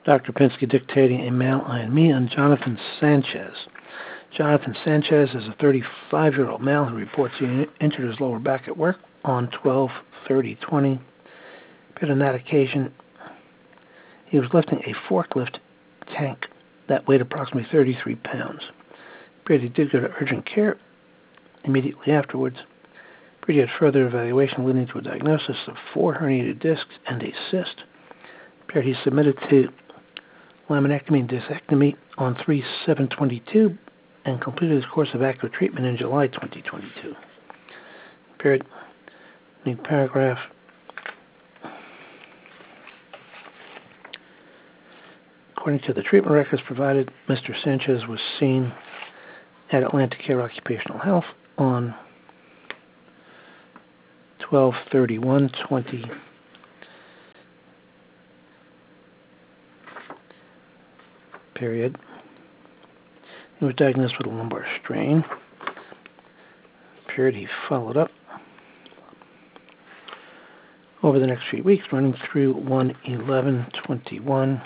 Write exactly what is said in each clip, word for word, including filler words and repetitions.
Doctor Pinsky dictating a mail I N me on Jonathan Sanchez. Jonathan Sanchez is a thirty-five-year-old male who reports he injured his lower back at work on twelve thirty twenty. But on that occasion, he was lifting a forklift tank that weighed approximately thirty-three pounds. But he did go to urgent care immediately afterwards. But he had further evaluation leading to a diagnosis of four herniated discs and a cyst. But he submitted to laminectomy and discectomy on three seven twenty-two and completed his course of active treatment in July twenty twenty-two. Period. New paragraph. According to the treatment records provided, Mister Sanchez was seen at Atlantic Care Occupational Health on twelve thirty-one twenty. Period. He was diagnosed with a lumbar strain. Period. He followed up over the next few weeks, running through one eleven twenty-one.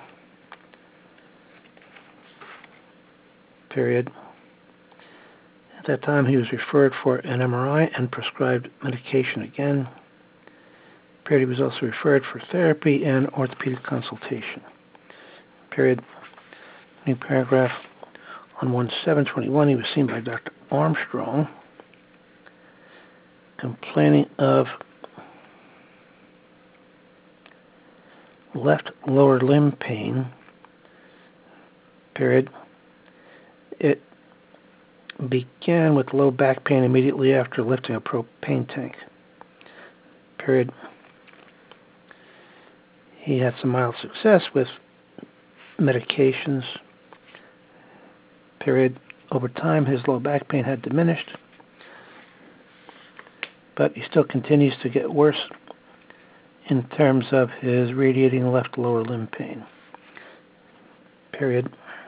Period. At that time, he was referred for an M R I and prescribed medication again. Period. He was also referred for therapy and orthopedic consultation. Period. New paragraph. On one seven twenty-one, he was seen by Doctor Armstrong, complaining of left lower limb pain. Period. It began with low back pain immediately after lifting a propane tank. Period. He had some mild success with medications. Period. Over time, his low back pain had diminished, but he still continues to get worse in terms of his radiating left lower limb pain. Period.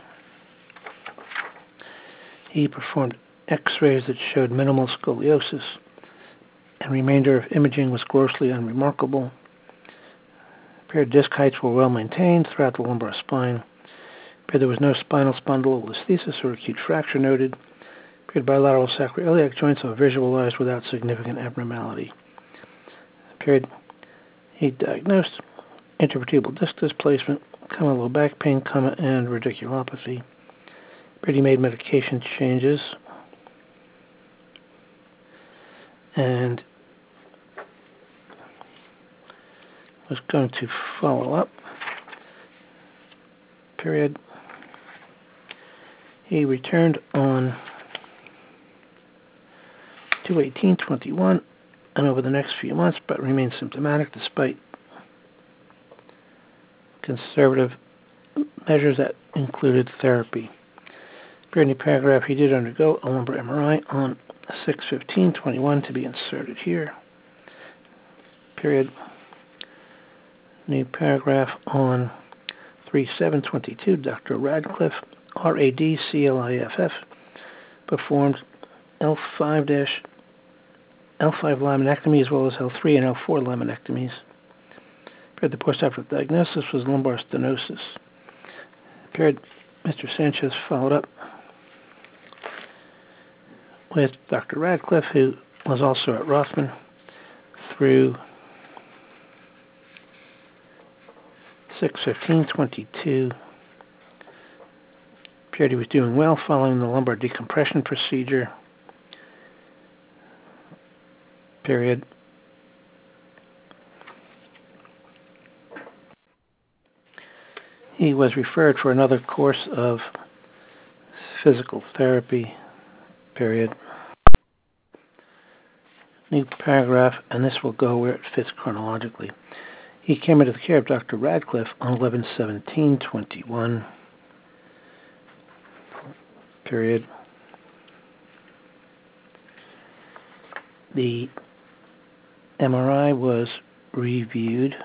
He performed x-rays that showed minimal scoliosis, and remainder of imaging was grossly unremarkable. Period. Disc heights were well maintained throughout the lumbar spine. Period. There was no spinal spondylolisthesis or acute fracture noted. Period. Bilateral sacroiliac joints are visualized without significant abnormality. Period. He diagnosed intervertebral disc displacement, comma low back pain, comma and radiculopathy. Period. He made medication changes and was going to follow up. Period. He returned on two eighteen twenty-one and over the next few months, but remained symptomatic despite conservative measures that included therapy. In the paragraph, he did undergo a lumbar M R I on six fifteen twenty-one to be inserted here. Period. New paragraph on three seven twenty-two, Doctor Radcliffe, R A D C L I F F, performed L five L five laminectomy as well as L three and L four laminectomies. Period. The postoperative diagnosis was lumbar stenosis. Period. Mister Sanchez followed up with Doctor Radcliffe, who was also at Rothman, through six fifteen twenty-two. Period. He was doing well following the lumbar decompression procedure. Period. He was referred for another course of physical therapy. Period. New paragraph, and this will go where it fits chronologically. He came into the care of Doctor Radcliffe on eleven seventeen twenty-one. Period. The M R I was reviewed,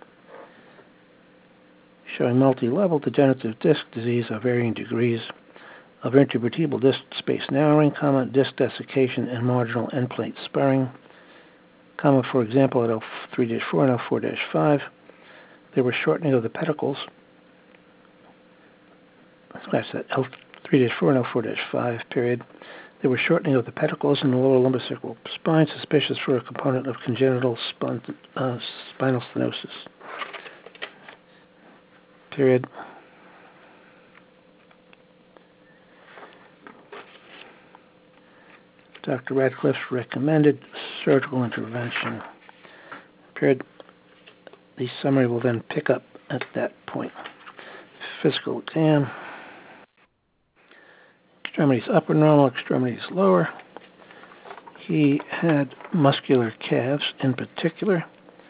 showing multi-level degenerative disc disease of varying degrees of intervertebral disc space narrowing, comma, disc desiccation, and marginal end plate sparring, comma, for example, at L three dash four and L four dash five, there was shortening of the pedicles scratch that, L three dash four and L four dash five, period. There was shortening of the pedicles in the lower lumbosacral spine, suspicious for a component of congenital spon uh, spinal stenosis, period. Doctor Radcliffe recommended surgical intervention, period. The summary will then pick up at that point. Physical exam. Extremities upper normal, extremities lower. He had muscular calves in particular,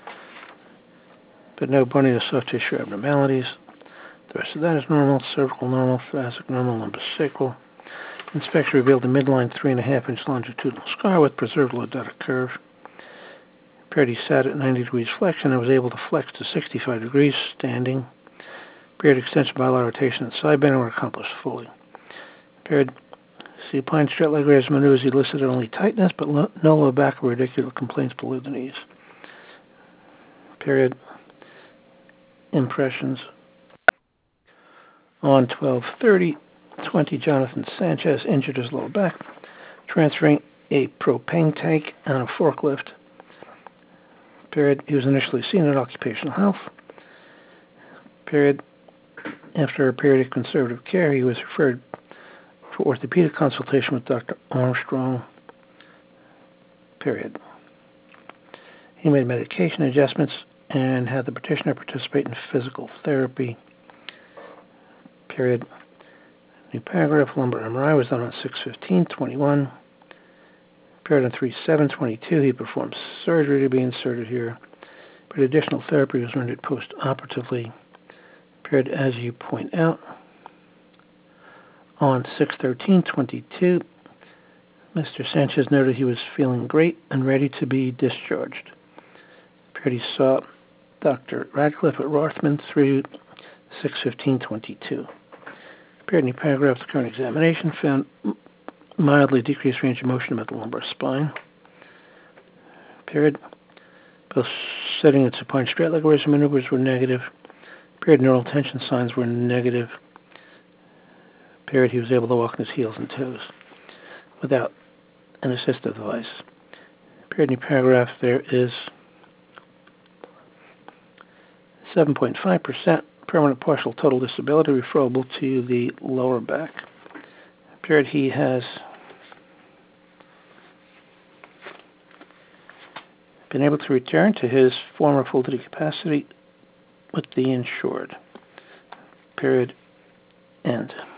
but no bony or soft tissue abnormalities. The rest of that is normal. Cervical normal, thoracic normal, lumbosacral. Inspection revealed a midline three and a half inch longitudinal scar with preserved lordotic curve. Period, he sat at ninety degrees flexion and was able to flex to sixty-five degrees standing. Period, extension bilateral rotation and side bending were accomplished fully. Period, supine straight leg raise maneuvers elicited only tightness, but no low back or radicular complaints below the knees. Period. Impressions. On twelve thirty twenty, Jonathan Sanchez injured his lower back, transferring a propane tank on a forklift. Period. He was initially seen at occupational health. Period. After a period of conservative care, he was referred for orthopedic consultation with Doctor Armstrong. Period. He made medication adjustments and had the petitioner participate in physical therapy. Period. New paragraph. Lumbar M R I was done on six fifteen twenty-one. Period. On three seven twenty-two, he performed surgery to be inserted here, but additional therapy was rendered post-operatively. Period. As you point out. On six thirteen twenty-two, Mister Sanchez noted he was feeling great and ready to be discharged. Period. He saw Doctor Radcliffe at Rothman through six fifteen twenty-two. Period. New paragraph. The current examination found mildly decreased range of motion about the lumbar spine. Period. Both sitting and supine straight leg raise maneuvers were negative. Period. Neural tension signs were negative. Period. He was able to walk on his heels and toes without an assistive device. Period. New paragraph. There is seven point five percent permanent partial total disability referable to the lower back. Period. He has been able to return to his former full-duty capacity with the insured. Period. End.